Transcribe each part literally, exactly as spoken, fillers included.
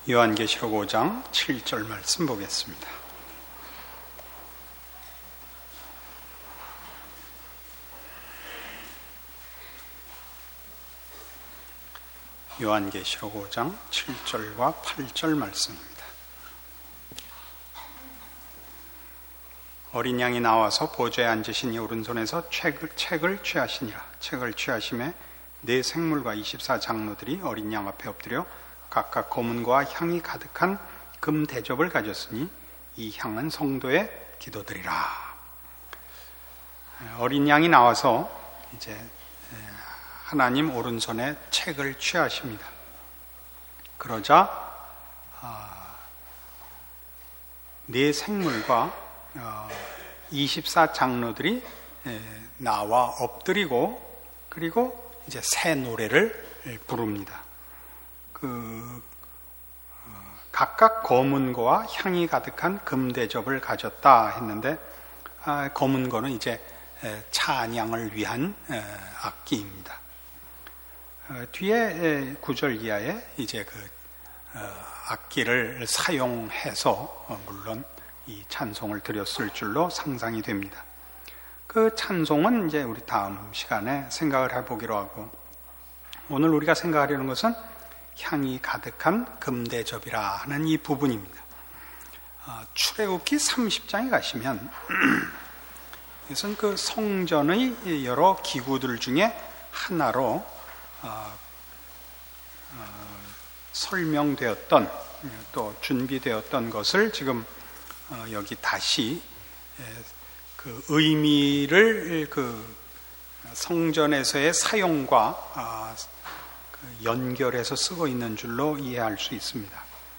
요한계시록 오 장 칠 절 말씀 보겠습니다. 요한계시록 오 장 칠 절과 팔 절 말씀입니다. 어린 양이 나와서 보좌에 앉으신 이 오른손에서 책을, 책을 취하시니라. 책을 취하심에 네 생물과 이십사 장로들이 어린 양 앞에 엎드려 각각 고문과 향이 가득한 금 대접을 가졌으니 이 향은 성도의 기도들이라. 어린 양이 나와서 이제 하나님 오른손에 책을 취하십니다. 그러자 네 생물과 이십사 장로들이 나와 엎드리고 그리고 이제 새 노래를 부릅니다. 그 각각 검은고와 향이 가득한 금대접을 가졌다 했는데 아, 검은고는 이제 찬양을 위한 악기입니다. 어, 뒤에 구 절 이하에 이제 그 어, 악기를 사용해서 어, 물론 이 찬송을 드렸을 줄로 상상이 됩니다. 그 찬송은 이제 우리 다음 시간에 생각을 해보기로 하고, 오늘 우리가 생각하려는 것은 향이 가득한 금대접이라 하는 이 부분입니다. 어, 출애굽기 삼십 장에 가시면 이것은 그 성전의 여러 기구들 중에 하나로 어, 어, 설명되었던 또 준비되었던 것을 지금 어, 여기 다시 에, 그 의미를 그 성전에서의 사용과 아, 그 연결해서 쓰고 있는 줄로 이해할 수 있습니다.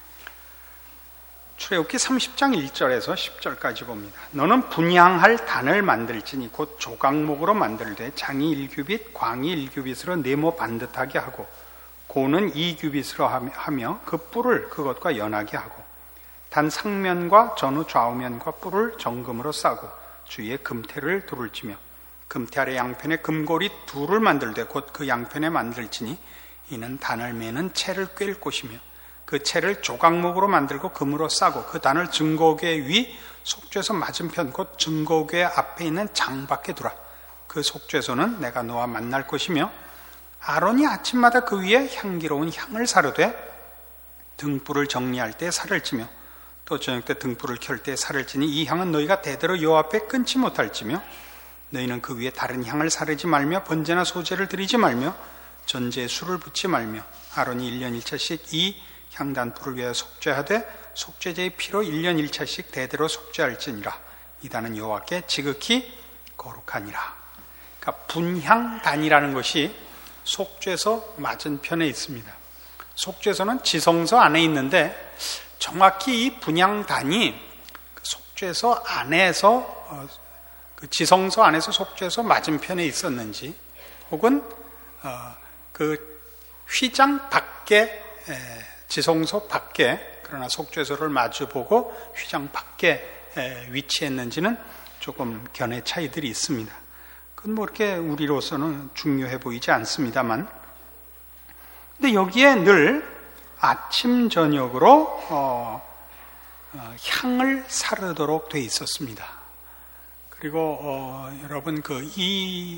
출애굽기 삼십 장 일 절에서 십 절까지 봅니다. 너는 분향할 단을 만들지니 곧 조각목으로 만들되 장이 일 규빗, 광이 일 규빗으로 네모 반듯하게 하고 고는 이 규빗으로 하며 그 뿔을 그것과 연하게 하고 단 상면과 전후 좌우면과 뿔을 정금으로 싸고 주위에 금테를 둘을 치며 금테 아래 양편에 금고리 둘을 만들되 곧 그 양편에 만들지니 이는 단을 매는 채를 꿰일 곳이며 그 채를 조각목으로 만들고 금으로 싸고 그 단을 증거궤 위 속죄소 맞은편 곧 증거궤 앞에 있는 장밖에 두라. 그 속죄소는 내가 너와 만날 곳이며 아론이 아침마다 그 위에 향기로운 향을 사르되 등불을 정리할 때 살을 치며 또 저녁 때 등불을 켤 때 살을 치니 이 향은 너희가 대대로 여호와 앞에 끊지 못할지며 너희는 그 위에 다른 향을 사르지 말며 번제나 소제를 드리지 말며 전제에 술을 붓지 말며 아론이 일 년 일 차씩 이 향단불을 위하여 속죄하되 속죄제의 피로 일 년 일 차씩 대대로 속죄할지니라. 이단은 여호와께 지극히 거룩하니라. 그러니까 분향단이라는 것이 속죄소 맞은편에 있습니다. 속죄소는 지성소 안에 있는데 정확히 이 분향단이 속죄소 안에서 그 지성소 안에서 속죄소 맞은편에 있었는지 혹은 그 휘장 밖에 지성소 밖에 그러나 속죄소를 마주보고 휘장 밖에 위치했는지는 조금 견해 차이들이 있습니다. 그건 뭐 이렇게 우리로서는 중요해 보이지 않습니다만, 근데 여기에 늘 아침 저녁으로 어, 어, 향을 사르도록 돼 있었습니다. 그리고 어, 여러분 그 이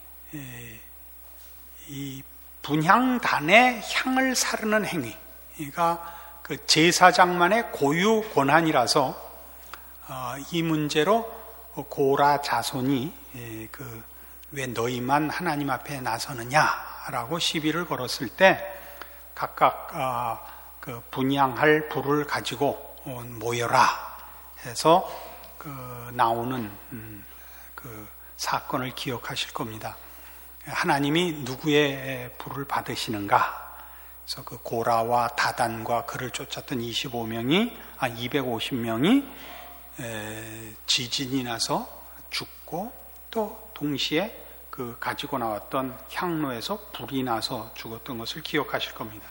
이 분향단의 향을 사르는 행위가 그 제사장만의 고유 권한이라서 어, 이 문제로 고라 자손이 그 왜 너희만 하나님 앞에 나서느냐라고 시비를 걸었을 때 각각 어, 그 분향할 불을 가지고 어, 모여라 해서 그 나오는 음, 그 사건을 기억하실 겁니다. 하나님이 누구의 불을 받으시는가? 그래서 그 고라와 다단과 그를 쫓았던 이십오 명이, 아, 이백오십 명이 에, 지진이 나서 죽고 또 동시에 그 가지고 나왔던 향로에서 불이 나서 죽었던 것을 기억하실 겁니다.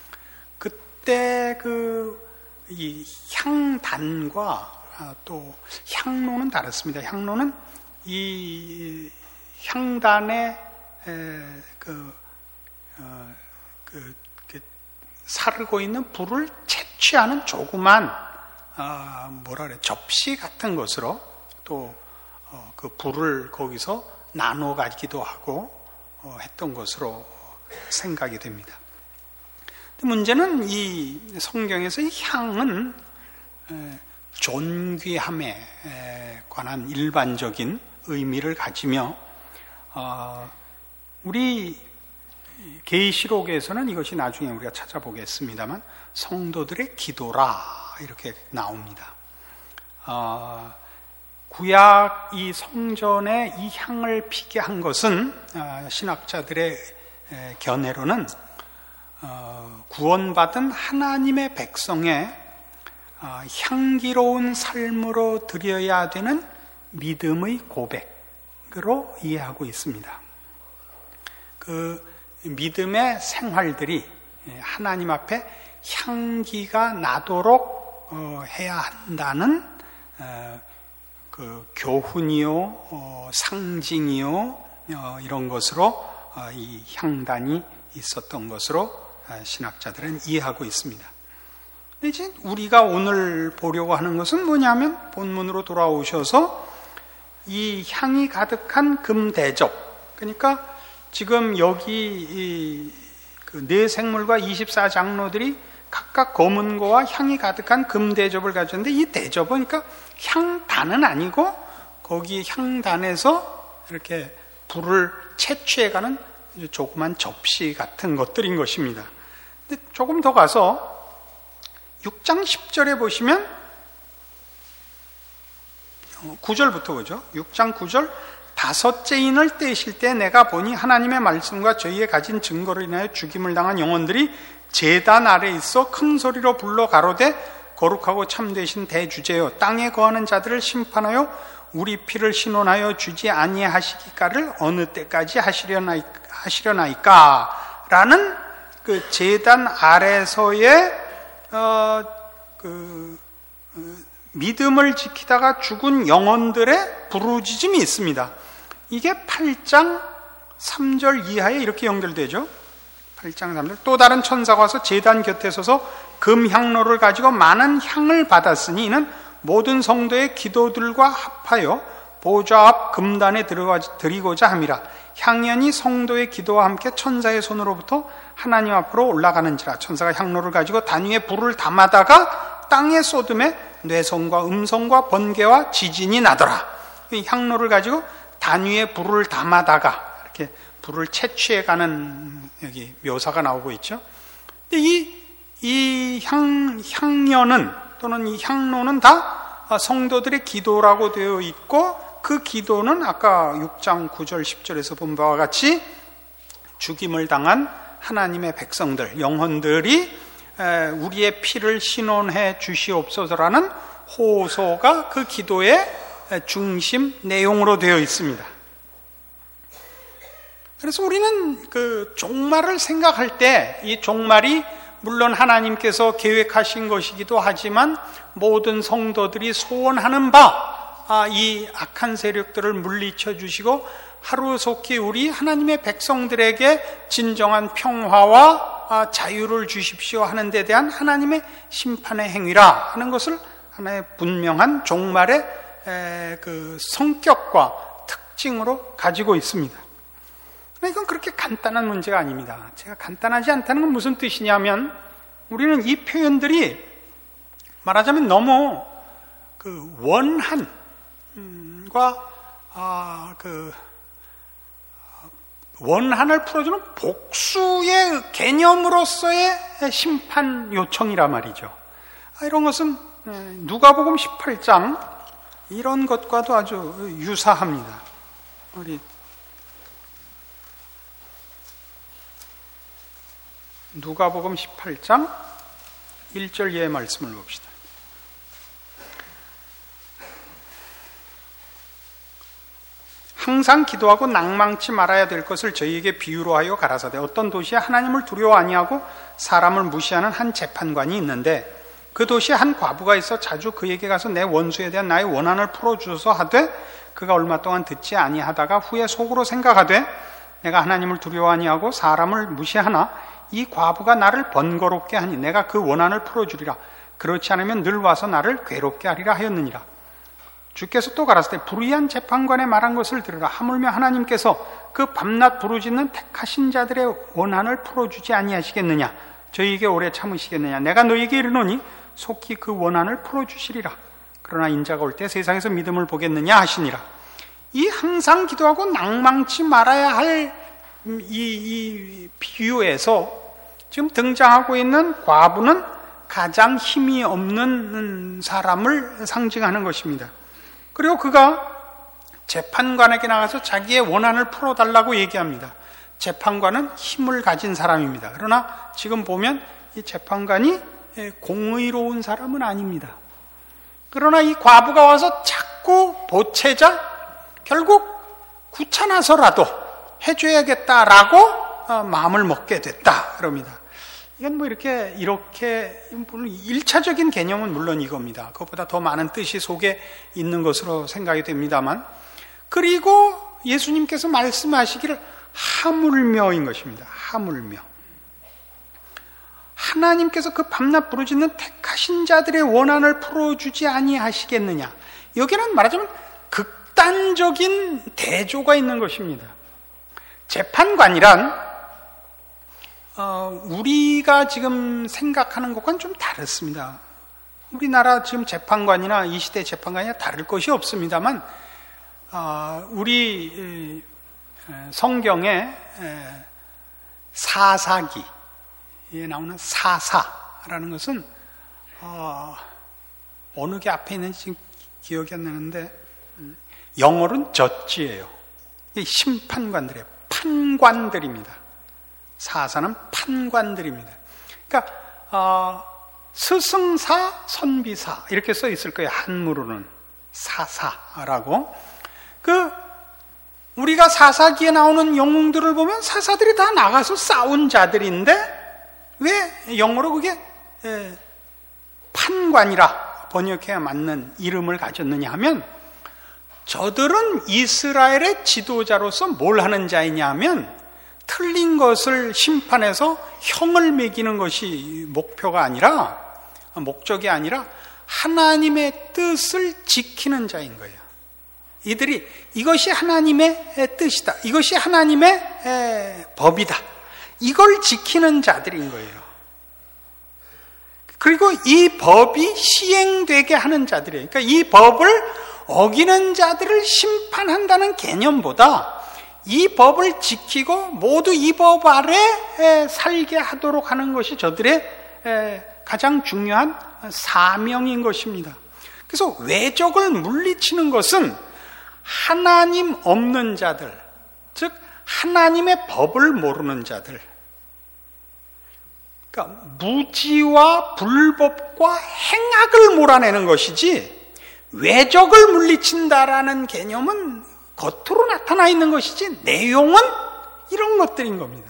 그때 그 이 향단과 아, 또 향로는 다릅니다. 향로는 이 향단의 에, 그, 어, 그, 그 사르고 있는 불을 채 채취하는 조그만 어, 뭐라 그래 접시 같은 것으로 또 그 불을 거기서 나눠 가지기도 하고 어, 했던 것으로 생각이 됩니다. 문제는 이 성경에서 이 향은 에, 존귀함에 관한 일반적인 의미를 가지며 어, 우리 계시록에서는 이것이 나중에 우리가 찾아보겠습니다만 성도들의 기도라 이렇게 나옵니다. 어, 구약 이 성전에 이 향을 피게 한 것은 어, 신학자들의 에, 견해로는 어, 구원받은 하나님의 백성의 어, 향기로운 삶으로 드려야 되는 믿음의 고백으로 이해하고 있습니다. 그 믿음의 생활들이 하나님 앞에 향기가 나도록 어, 해야 한다는 어, 그 교훈이요, 어, 상징이요, 어, 이런 것으로 어, 이 향단이 있었던 것으로 어, 신학자들은 이해하고 있습니다. 근데 이제 우리가 오늘 보려고 하는 것은 뭐냐면 본문으로 돌아오셔서 이 향이 가득한 금대접, 그러니까 지금 여기 이 그 네 생물과 이십사 장로들이 각각 검은고와 향이 가득한 금대접을 가졌는데 이 대접은 그러니까 향단은 아니고 거기 향단에서 이렇게 불을 채취해가는 조그만 접시 같은 것들인 것입니다. 근데 조금 더 가서 육 장 십 절에 보시면 구 절부터 그죠? 육 장 구 절 다섯째 인을 떼실 때 내가 보니 하나님의 말씀과 저희의 가진 증거를 인하여 죽임을 당한 영혼들이 제단 아래 있어 큰 소리로 불러 가로되 거룩하고 참되신 대주제여 땅에 거하는 자들을 심판하여 우리 피를 신원하여 주지 아니하시기까를 어느 때까지 하시려나이까, 하시려나이까 라는 그 제단 아래서의 어, 그, 어, 믿음을 지키다가 죽은 영혼들의 부르짖음이 있습니다. 이게 팔 장 삼 절 이하에 이렇게 연결되죠. 팔 장 삼 절 또 다른 천사가 와서 제단 곁에 서서 금향로를 가지고 많은 향을 받았으니 이는 모든 성도의 기도들과 합하여 보좌 앞 금단에 드리고자 함이라. 향연이 성도의 기도와 함께 천사의 손으로부터 하나님 앞으로 올라가는지라. 천사가 향로를 가지고 단 위에 불을 담아다가 땅에 쏟음에 뇌성과 음성과 번개와 지진이 나더라. 이 향로를 가지고 단 위에 불을 담아다가 이렇게 불을 채취해가는 여기 묘사가 나오고 있죠. 근데 이, 이 향, 향연은 또는 이 향로는 다 성도들의 기도라고 되어 있고 그 기도는 아까 육 장 구 절 십 절에서 본 바와 같이 죽임을 당한 하나님의 백성들, 영혼들이 우리의 피를 신원해 주시옵소서라는 호소가 그 기도의 중심 내용으로 되어 있습니다. 그래서 우리는 그 종말을 생각할 때 이 종말이 물론 하나님께서 계획하신 것이기도 하지만 모든 성도들이 소원하는 바 이 악한 세력들을 물리쳐 주시고 하루속히 우리 하나님의 백성들에게 진정한 평화와 자유를 주십시오 하는 데 대한 하나님의 심판의 행위라 하는 것을 하나의 분명한 종말의 그 성격과 특징으로 가지고 있습니다. 이건 그렇게 간단한 문제가 아닙니다. 제가 간단하지 않다는 건 무슨 뜻이냐면 우리는 이 표현들이 말하자면 너무 그 원한과 아, 그 원한을 풀어주는 복수의 개념으로서의 심판 요청이라 말이죠. 이런 것은 누가복음 십팔 장 이런 것과도 아주 유사합니다. 우리 누가복음 십팔 장 일 절 이하의 말씀을 봅시다. 항상 기도하고 낭망치 말아야 될 것을 저희에게 비유로 하여 가라사대 어떤 도시에 하나님을 두려워 아니하고 사람을 무시하는 한 재판관이 있는데 그 도시에 한 과부가 있어 자주 그에게 가서 내 원수에 대한 나의 원한을 풀어주소서 하되 그가 얼마 동안 듣지 아니하다가 후에 속으로 생각하되 내가 하나님을 두려워 아니하고 사람을 무시하나 이 과부가 나를 번거롭게 하니 내가 그 원한을 풀어주리라. 그렇지 않으면 늘 와서 나를 괴롭게 하리라 하였느니라. 주께서 또 가라사대 불의한 재판관의 말한 것을 들으라. 하물며 하나님께서 그 밤낮 부르짖는 택하신 자들의 원한을 풀어주지 아니하시겠느냐. 저희에게 오래 참으시겠느냐. 내가 너희에게 이르노니 속히 그 원한을 풀어주시리라. 그러나 인자가 올 때 세상에서 믿음을 보겠느냐 하시니라. 이 항상 기도하고 낭망치 말아야 할 이, 이 비유에서 지금 등장하고 있는 과부는 가장 힘이 없는 사람을 상징하는 것입니다. 그리고 그가 재판관에게 나가서 자기의 원한을 풀어달라고 얘기합니다. 재판관은 힘을 가진 사람입니다. 그러나 지금 보면 이 재판관이 공의로운 사람은 아닙니다. 그러나 이 과부가 와서 자꾸 보채자 결국 귀찮아서라도 해줘야겠다라고 마음을 먹게 됐다 그럽니다. 이건 뭐 이렇게 이렇게 물론 일차적인 개념은 물론 이겁니다. 그것보다 더 많은 뜻이 속에 있는 것으로 생각이 됩니다만, 그리고 예수님께서 말씀하시기를 하물며인 것입니다. 하물며. 하나님께서 그 밤낮 부르짖는 택하신 자들의 원한을 풀어주지 아니하시겠느냐. 여기는 말하자면 극단적인 대조가 있는 것입니다. 재판관이란 어, 우리가 지금 생각하는 것과는 좀 다릅니다. 우리나라 지금 재판관이나 이 시대 재판관이나 다를 것이 없습니다만, 어, 우리 성경에 사사기에 나오는 사사라는 것은 어, 어느 게 앞에 있는지 기억이 안 나는데 영어로는 저지예요. 심판관들이에요. 판관들입니다. 사사는 판관들입니다. 그러니까 어, 스승사, 선비사 이렇게 써 있을 거예요. 한문으로는 사사라고. 그 우리가 사사기에 나오는 영웅들을 보면 사사들이 다 나가서 싸운 자들인데 왜 영어로 그게 에, 판관이라 번역해야 맞는 이름을 가졌느냐 하면, 저들은 이스라엘의 지도자로서 뭘 하는 자이냐 하면 틀린 것을 심판해서 형을 매기는 것이 목표가 아니라, 목적이 아니라 하나님의 뜻을 지키는 자인 거예요. 이들이 이것이 하나님의 뜻이다, 이것이 하나님의 법이다, 이걸 지키는 자들인 거예요. 그리고 이 법이 시행되게 하는 자들이에요. 그러니까 이 법을 어기는 자들을 심판한다는 개념보다 이 법을 지키고 모두 이 법 아래 살게 하도록 하는 것이 저들의 가장 중요한 사명인 것입니다. 그래서 외적을 물리치는 것은 하나님 없는 자들, 즉 하나님의 법을 모르는 자들, 그러니까 무지와 불법과 행악을 몰아내는 것이지, 외적을 물리친다라는 개념은 겉으로 나타나 있는 것이지 내용은 이런 것들인 겁니다.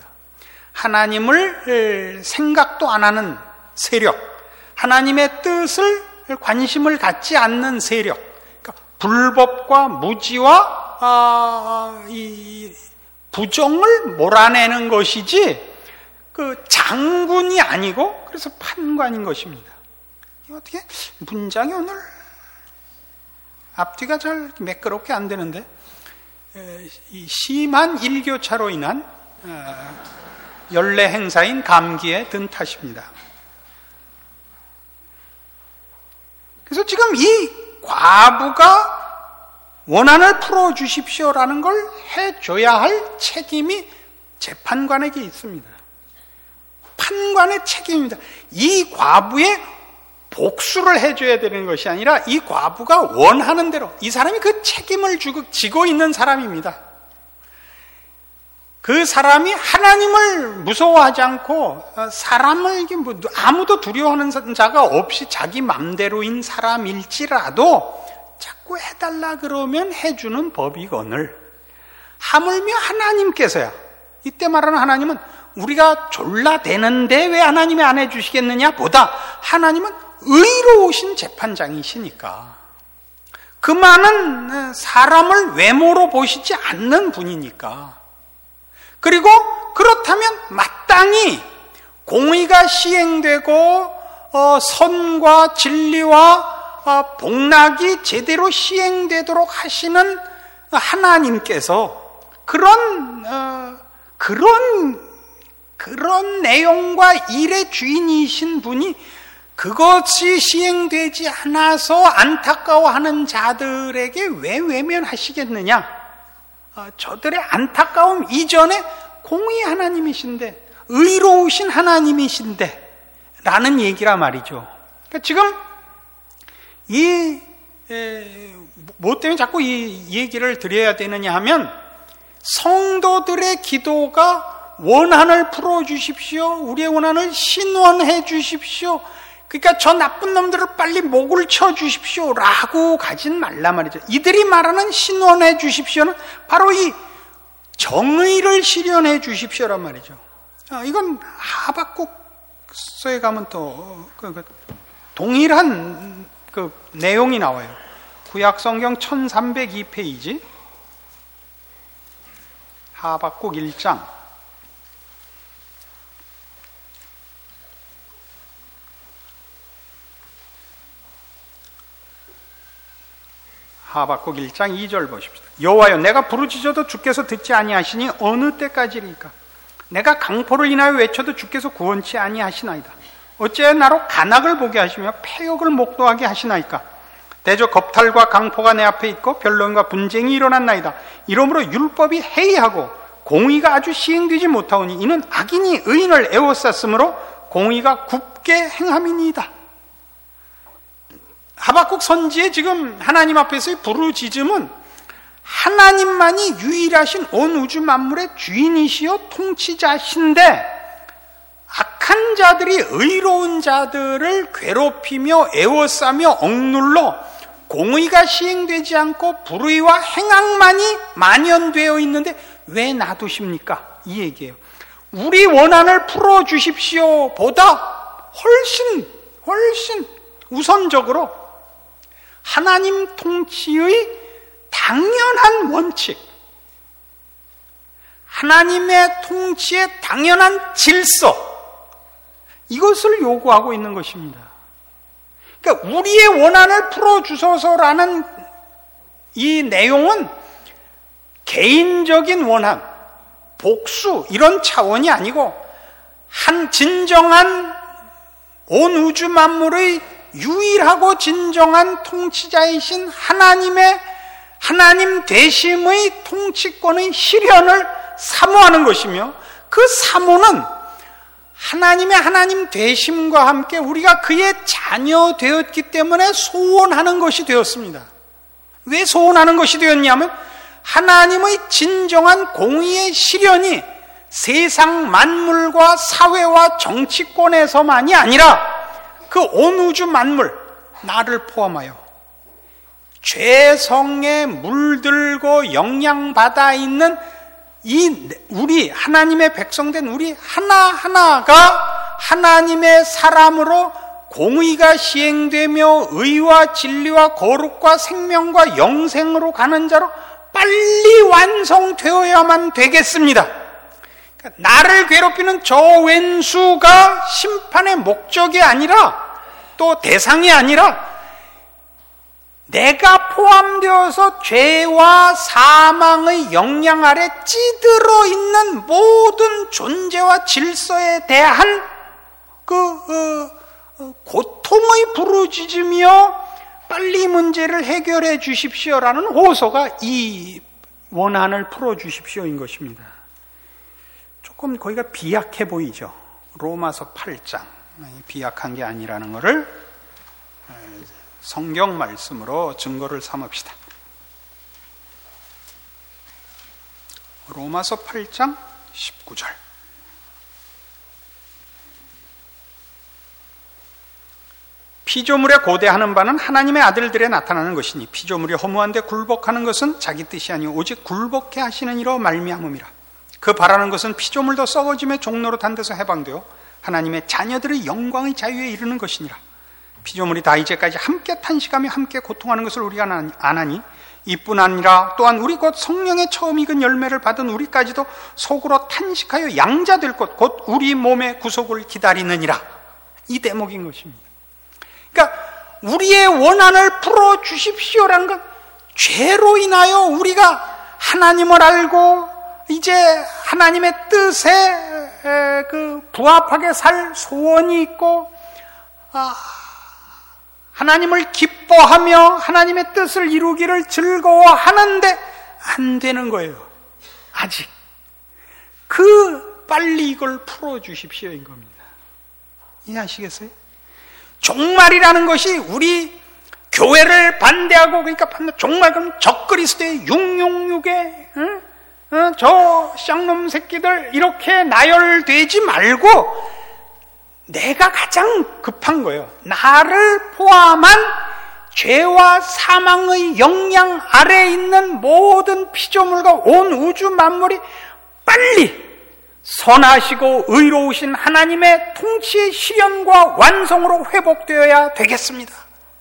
하나님을 생각도 안 하는 세력, 하나님의 뜻을 관심을 갖지 않는 세력, 그러니까 불법과 무지와 아, 이 부정을 몰아내는 것이지 그 장군이 아니고, 그래서 판관인 것입니다. 어떻게 문장이 오늘 앞뒤가 잘 매끄럽게 안 되는데, 이 심한 일교차로 인한 연례 행사인 감기에 든 탓입니다. 그래서 지금 이 과부가 원한을 풀어주십시오라는 걸 해줘야 할 책임이 재판관에게 있습니다. 판관의 책임입니다. 이 과부의 복수를 해줘야 되는 것이 아니라 이 과부가 원하는 대로, 이 사람이 그 책임을 지고 있는 사람입니다. 그 사람이 하나님을 무서워하지 않고 사람을 아무도 두려워하는 자가 없이 자기 맘대로인 사람일지라도 자꾸 해달라 그러면 해주는 법이거늘, 하물며 하나님께서야, 이때 말하는 하나님은 우리가 졸라대는데 왜 하나님이 안 해주시겠느냐 보다 하나님은 의로우신 재판장이시니까, 그 많은 사람을 외모로 보시지 않는 분이니까, 그리고 그렇다면 마땅히 공의가 시행되고 어, 선과 진리와 어, 복락이 제대로 시행되도록 하시는 하나님께서 그런 어, 그런 그런 내용과 일의 주인이신 분이 그것이 시행되지 않아서 안타까워하는 자들에게 왜 외면하시겠느냐? 어, 저들의 안타까움 이전에 공의 하나님이신데, 의로우신 하나님이신데 라는 얘기라 말이죠. 그러니까 지금 이 에, 뭐 때문에 자꾸 이 얘기를 드려야 되느냐 하면, 성도들의 기도가 원한을 풀어주십시오, 우리의 원한을 신원해 주십시오, 그러니까 저 나쁜 놈들을 빨리 목을 쳐주십시오 라고 가진 말라 말이죠. 이들이 말하는 신원해 주십시오는 바로 이 정의를 실현해 주십시오란 말이죠. 아, 이건 하박국서에 가면 또 그, 그, 동일한 그 내용이 나와요. 구약성경 천삼백이 페이지 하박국 일 장 하박국 일 장 이 절 보십시오. 여호와여, 내가 부르짖어도 주께서 듣지 아니하시니 어느 때까지리까? 내가 강포를 인하여 외쳐도 주께서 구원치 아니하시나이다. 어찌하여 나로 간악을 보게 하시며 패역을 목도하게 하시나이까? 대저 겁탈과 강포가 내 앞에 있고 변론과 분쟁이 일어났나이다. 이러므로 율법이 해이하고 공의가 아주 시행되지 못하오니 이는 악인이 의인을 애워쌌으므로 공의가 굽게 행함이니이다. 하박국 선지에 지금 하나님 앞에서의 부르짖음은 하나님만이 유일하신 온 우주 만물의 주인이시요 통치자신데, 악한 자들이 의로운 자들을 괴롭히며 애워싸며 억눌러 공의가 시행되지 않고 불의와 행악만이 만연되어 있는데 왜 놔두십니까? 이 얘기예요. 우리 원한을 풀어주십시오 보다 훨씬 훨씬 우선적으로 하나님 통치의 당연한 원칙, 하나님의 통치의 당연한 질서, 이것을 요구하고 있는 것입니다. 그러니까 우리의 원한을 풀어주소서라는 이 내용은 개인적인 원한, 복수 이런 차원이 아니고 한 진정한 온 우주 만물의 유일하고 진정한 통치자이신 하나님의 하나님 되심의 통치권의 실현을 사모하는 것이며, 그 사모는 하나님의 하나님 되심과 함께 우리가 그의 자녀 되었기 때문에 소원하는 것이 되었습니다. 왜 소원하는 것이 되었냐면, 하나님의 진정한 공의의 실현이 세상 만물과 사회와 정치권에서만이 아니라 그 온 우주 만물, 나를 포함하여 죄성에 물들고 영향받아 있는 이 우리 하나님의 백성된 우리 하나하나가 하나님의 사람으로 공의가 시행되며 의와 진리와 거룩과 생명과 영생으로 가는 자로 빨리 완성되어야만 되겠습니다. 그러니까 나를 괴롭히는 저 왼수가 심판의 목적이 아니라, 또 대상이 아니라, 내가 포함되어서 죄와 사망의 영향 아래 찌들어 있는 모든 존재와 질서에 대한 그 어, 어, 고통의 부르짖으며 빨리 문제를 해결해 주십시오라는 호소가 이 원한을 풀어 주십시오인 것입니다. 조금 거기가 비약해 보이죠. 로마서 팔 장 비약한 게 아니라는 것을 성경 말씀으로 증거를 삼읍시다. 로마서 팔 장 십구 절. 피조물에 고대하는 바는 하나님의 아들들에 나타나는 것이니 피조물이 허무한데 굴복하는 것은 자기 뜻이 아니오 오직 굴복해 하시는 이로 말미암음이라. 그 바라는 것은 피조물도 썩어짐의 종로로 단 데서 해방되어 하나님의 자녀들의 영광의 자유에 이르는 것이니라. 피조물이 다 이제까지 함께 탄식하며 함께 고통하는 것을 우리가 안 하니 이뿐 아니라 또한 우리 곧 성령의 처음 익은 열매를 받은 우리까지도 속으로 탄식하여 양자될 것 곧 우리 몸의 구속을 기다리느니라. 이 대목인 것입니다. 그러니까 우리의 원한을 풀어주십시오라는 건 죄로 인하여 우리가 하나님을 알고 이제 하나님의 뜻에 그 부합하게 살 소원이 있고 하나님을 기뻐하며 하나님의 뜻을 이루기를 즐거워하는데 안 되는 거예요. 아직. 그 빨리 이걸 풀어주십시오인 겁니다. 이해하시겠어요? 종말이라는 것이 우리 교회를 반대하고 그러니까 종말 그럼 적그리스도의 육육육에 응? 어, 저 쌍놈 새끼들 이렇게 나열되지 말고 내가 가장 급한 거예요. 나를 포함한 죄와 사망의 영향 아래에 있는 모든 피조물과 온 우주 만물이 빨리 선하시고 의로우신 하나님의 통치의 실현과 완성으로 회복되어야 되겠습니다.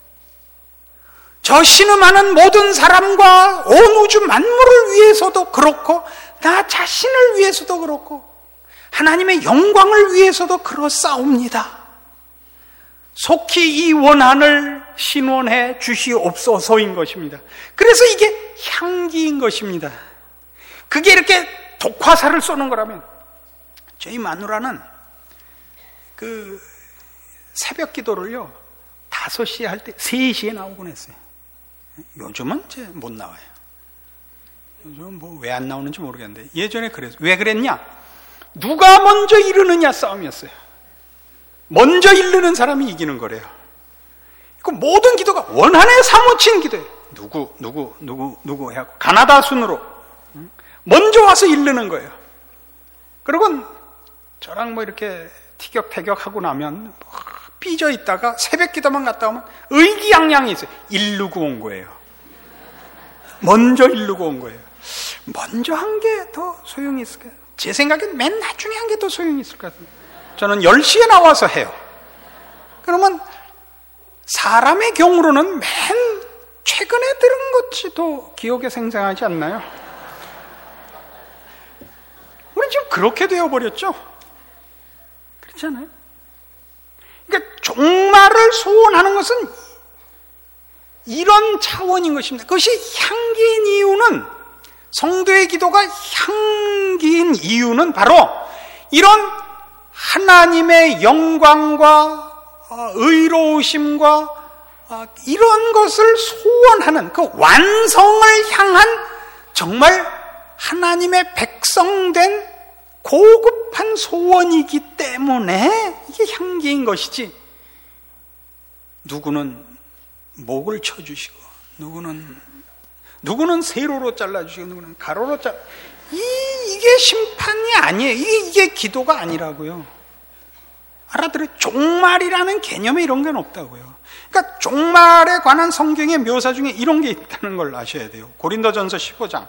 저 신음하는 모든 사람과 온 우주 만물을 위해서도 그렇고 나 자신을 위해서도 그렇고 하나님의 영광을 위해서도 그렇사옵니다. 속히 이 원한을 신원해 주시옵소서인 것입니다. 그래서 이게 향기인 것입니다. 그게 이렇게 독화살을 쏘는 거라면 저희 마누라는 그 새벽 기도를요 다섯 시에 할 때 세 시에 나오곤 했어요. 요즘은 이제 못 나와요. 요즘은 뭐 왜 안 나오는지 모르겠는데 예전에 그랬어요. 왜 그랬냐? 누가 먼저 이르느냐 싸움이었어요. 먼저 이르는 사람이 이기는 거래요. 그 모든 기도가 원한에 사무친 기도예요. 누구 누구 누구 누구 해갖고 가나다 순으로 먼저 와서 이르는 거예요. 그리고 저랑 뭐 이렇게 티격태격하고 나면 삐져 있다가 새벽 기도만 갔다 오면 의기양양이 있어요. 이르고 온 거예요. 먼저 이르고 온 거예요. 먼저 한 게 더 소용이 있을까요? 제 생각엔 맨 나중에 한 게 더 소용이 있을 것 같아요. 저는 열 시에 나와서 해요. 그러면 사람의 경우로는 맨 최근에 들은 것이 더 기억에 생생하지 않나요? 우리 지금 그렇게 되어버렸죠? 그렇지 않아요? 그러니까 종말을 소원하는 것은 이런 차원인 것입니다. 그것이 향기인 이유는 성도의 기도가 향기인 이유는 바로 이런 하나님의 영광과 의로우심과 이런 것을 소원하는 그 완성을 향한 정말 하나님의 백성된 고급한 소원이기 때문에 이게 향기인 것이지 누구는 목을 쳐주시고 누구는 누구는 세로로 잘라주시고 누구는 가로로 잘라 이, 이게 심판이 아니에요. 이게, 이게 기도가 아니라고요. 알아들어요? 종말이라는 개념에 이런 게 없다고요. 그러니까 종말에 관한 성경의 묘사 중에 이런 게 있다는 걸 아셔야 돼요. 고린도전서 십오 장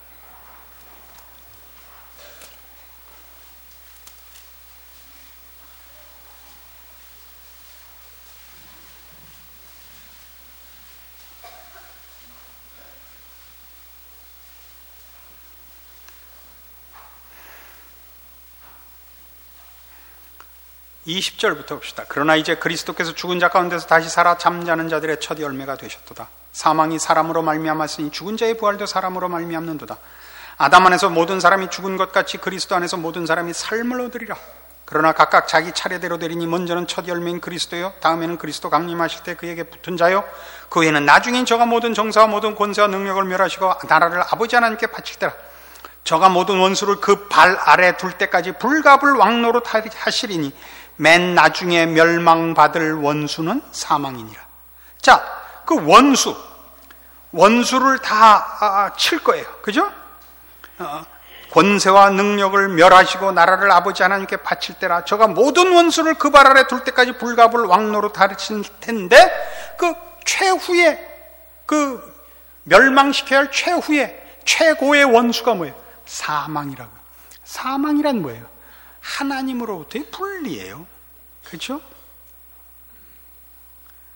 이십 절부터 봅시다. 그러나 이제 그리스도께서 죽은 자 가운데서 다시 살아 잠자는 자들의 첫 열매가 되셨도다. 사망이 사람으로 말미암았으니 죽은 자의 부활도 사람으로 말미암는도다. 아담 안에서 모든 사람이 죽은 것 같이 그리스도 안에서 모든 사람이 삶을 얻으리라. 그러나 각각 자기 차례대로 되리니 먼저는 첫 열매인 그리스도요 다음에는 그리스도 강림하실 때 그에게 붙은 자요 그 후에는 나중엔 저가 모든 정사와 모든 권세와 능력을 멸하시고 나라를 아버지 하나님께 바칠 때라. 저가 모든 원수를 그 발 아래 둘 때까지 불갑을 왕노로 하시리니 맨 나중에 멸망받을 원수는 사망이니라. 자, 그 원수, 원수를 다 칠 거예요. 그죠? 어, 권세와 능력을 멸하시고 나라를 아버지 하나님께 바칠 때라. 저가 모든 원수를 그 발 아래 둘 때까지 불갑을 왕노로 다르칠 텐데 그 최후의 그 멸망시켜야 할 최후의 최고의 원수가 뭐예요? 사망이라고요. 사망이란 뭐예요? 하나님으로부터의 분리예요. 그렇죠?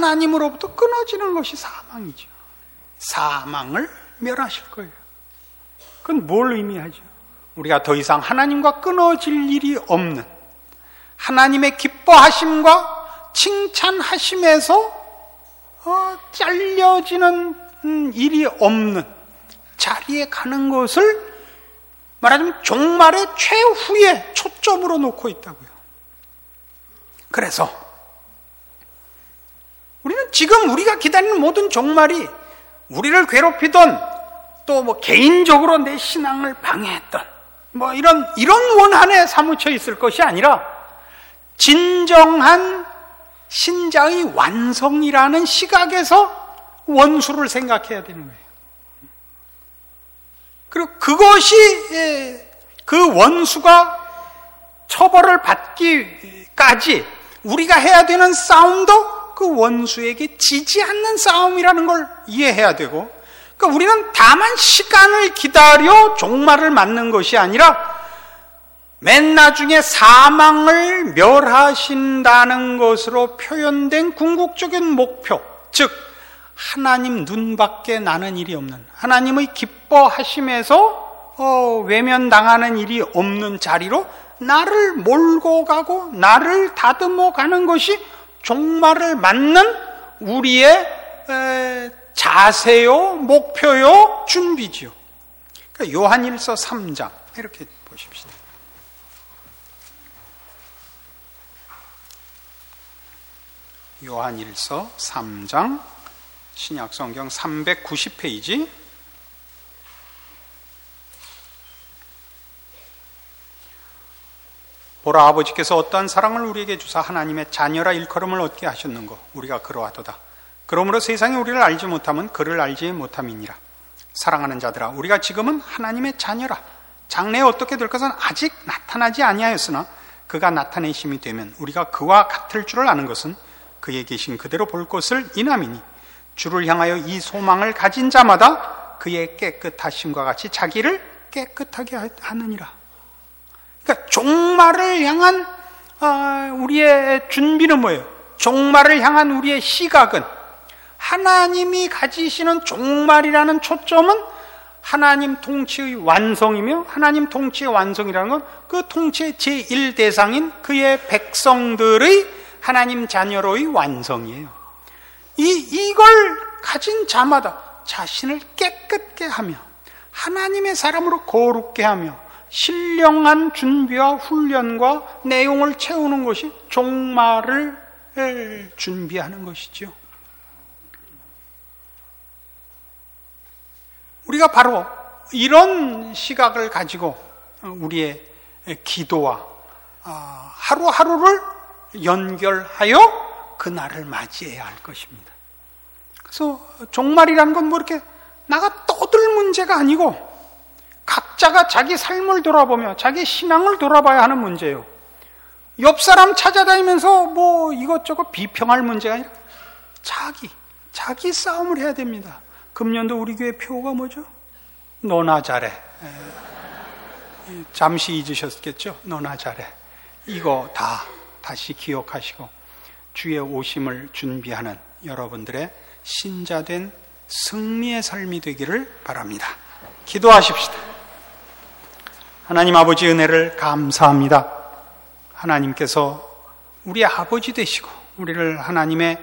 하나님으로부터 끊어지는 것이 사망이죠. 사망을 멸하실 거예요. 그건 뭘 의미하죠? 우리가 더 이상 하나님과 끊어질 일이 없는, 하나님의 기뻐하심과 칭찬하심에서 어, 잘려지는 음, 일이 없는 자리에 가는 것을 말하자면 종말의 최후의 초점으로 놓고 있다고요. 그래서 우리는 지금 우리가 기다리는 모든 종말이 우리를 괴롭히던 또 뭐 개인적으로 내 신앙을 방해했던 뭐 이런 이런 원한에 사무쳐 있을 것이 아니라 진정한 신자의 완성이라는 시각에서 원수를 생각해야 되는 거예요. 그리고 그것이 그 원수가 처벌을 받기까지 우리가 해야 되는 싸움도 그 원수에게 지지 않는 싸움이라는 걸 이해해야 되고, 그러니까 우리는 다만 시간을 기다려 종말을 맞는 것이 아니라 맨 나중에 사망을 멸하신다는 것으로 표현된 궁극적인 목표, 즉 하나님 눈밖에 나는 일이 없는, 하나님의 기뻐하심에서 어, 외면당하는 일이 없는 자리로 나를 몰고 가고 나를 다듬어 가는 것이 종말을 맞는 우리의 에, 자세요, 목표요, 준비지요. 그러니까 요한일서 삼 장 이렇게 보십시다. 요한일서 삼 장 신약성경 삼백구십 페이지. 보라, 아버지께서 어떠한 사랑을 우리에게 주사 하나님의 자녀라 일컬음을 얻게 하셨는고 우리가 그러하도다. 그러므로 세상이 우리를 알지 못하면 그를 알지 못함이니라. 사랑하는 자들아, 우리가 지금은 하나님의 자녀라. 장래에 어떻게 될 것은 아직 나타나지 아니하였으나 그가 나타내심이 되면 우리가 그와 같을 줄을 아는 것은 그에 계신 그대로 볼 것을 인함이니, 주를 향하여 이 소망을 가진 자마다 그의 깨끗하심과 같이 자기를 깨끗하게 하느니라. 그러니까 종말을 향한 우리의 준비는 뭐예요? 종말을 향한 우리의 시각은 하나님이 가지시는 종말이라는 초점은 하나님 통치의 완성이며, 하나님 통치의 완성이라는 건 그 통치의 제일 대상인 그의 백성들의 하나님 자녀로의 완성이에요. 이, 이걸 가진 자마다 자신을 깨끗게 하며 하나님의 사람으로 거룩게 하며 신령한 준비와 훈련과 내용을 채우는 것이 종말을 준비하는 것이죠. 우리가 바로 이런 시각을 가지고 우리의 기도와 하루하루를 연결하여 그날을 맞이해야 할 것입니다. 그래서 종말이라는 건 뭐 이렇게 나가 떠들 문제가 아니고 각자가 자기 삶을 돌아보며 자기 신앙을 돌아봐야 하는 문제예요. 옆 사람 찾아다니면서 뭐 이것저것 비평할 문제가 아니라 자기, 자기 싸움을 해야 됩니다. 금년도 우리 교회 표어가 뭐죠? 너나 잘해. 에, 잠시 잊으셨겠죠? 너나 잘해. 이거 다 다시 기억하시고 주의 오심을 준비하는 여러분들의 신자된 승리의 삶이 되기를 바랍니다. 기도하십시다. 하나님 아버지, 은혜를 감사합니다. 하나님께서 우리의 아버지 되시고 우리를 하나님의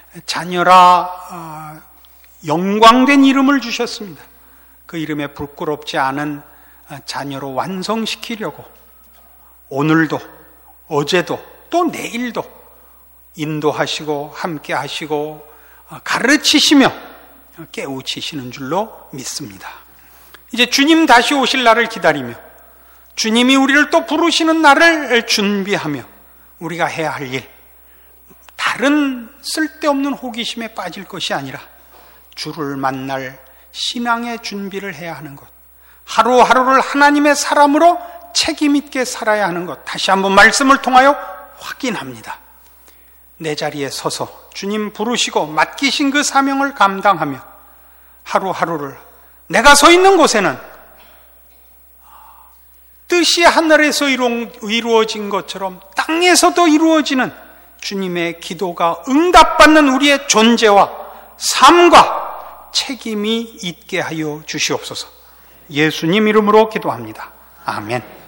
자녀라 영광된 이름을 주셨습니다. 그 이름에 부끄럽지 않은 자녀로 완성시키려고 오늘도 어제도 또 내일도 인도하시고 함께 하시고 가르치시며 깨우치시는 줄로 믿습니다. 이제 주님 다시 오실 날을 기다리며 주님이 우리를 또 부르시는 날을 준비하며 우리가 해야 할 일, 다른 쓸데없는 호기심에 빠질 것이 아니라 주를 만날 신앙의 준비를 해야 하는 것, 하루하루를 하나님의 사람으로 책임 있게 살아야 하는 것, 다시 한번 말씀을 통하여 확인합니다. 내 자리에 서서 주님 부르시고 맡기신 그 사명을 감당하며 하루하루를 내가 서 있는 곳에는 뜻이 하늘에서 이루어진 것처럼 땅에서도 이루어지는 주님의 기도가 응답받는 우리의 존재와 삶과 책임이 있게 하여 주시옵소서. 예수님 이름으로 기도합니다. 아멘.